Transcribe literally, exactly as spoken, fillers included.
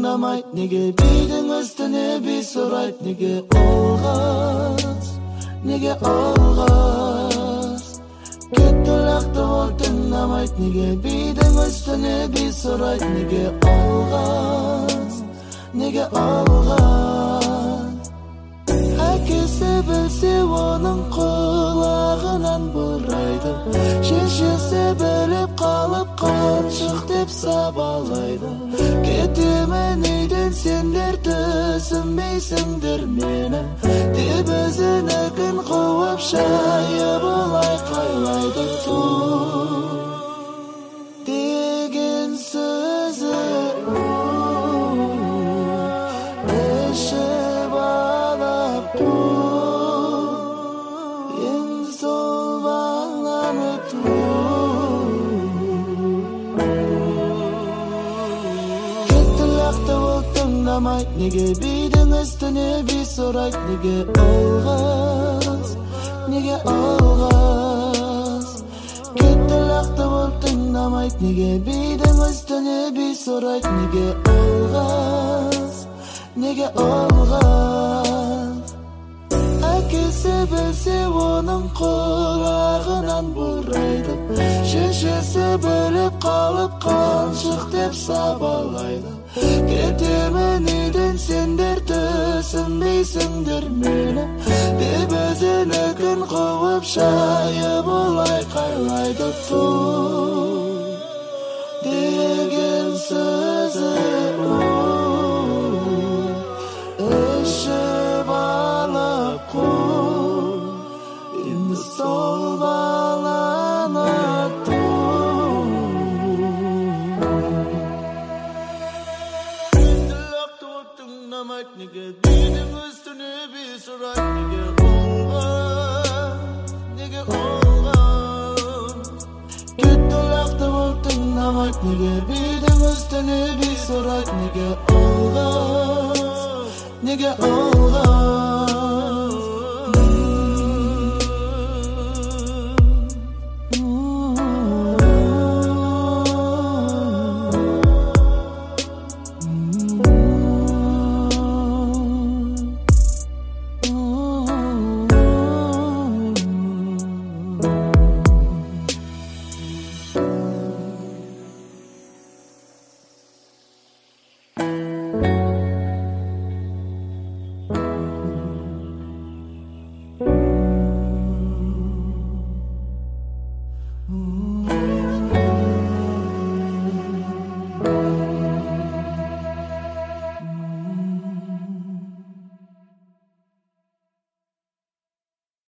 тыңдамайт, неге бидің үстіне би сурайт, неге олғас, неге олғас. Кетті лақты ол тыңдамайт, неге бидің үстіне би сурайт, неге олғас, неге олғас. Әкесі білсе оның құлағынан бұрайды, шешесі біліп қалып қаншық деп сабалайды. Кетемін үйден сендер түсінбейсіңдер мені, деп өзіні күн қуып шайып олай қайлайды. Ту деген сөзі ішіп алып қу, енді сол баланы ту. Кетті лақты ол тыңдамайт, неге бидің үстіне би сурайт, неге олғас, неге олғас. Кетті лақты ол тыңдамайт, неге бидің үстіне би сурайт, неге олғас, неге олғас. Әкесі білсе оның құлағынан бұрайды, шешесі біліп қалып қаншық деп сабалайды. Кетемін үйден сендер түсінбейсіңдер мені, деп өзіні күн қуып шайып олай қайлайды. Ту деген сөзі ішіп алып қу, енді сол баланы ту. Неге бидің үстіне би сурайт, неге олғас, неге олғас. Кетті лақты ол тыңдамайт, неге бидің үстіне би сурайт, неге олғас, неге олғас.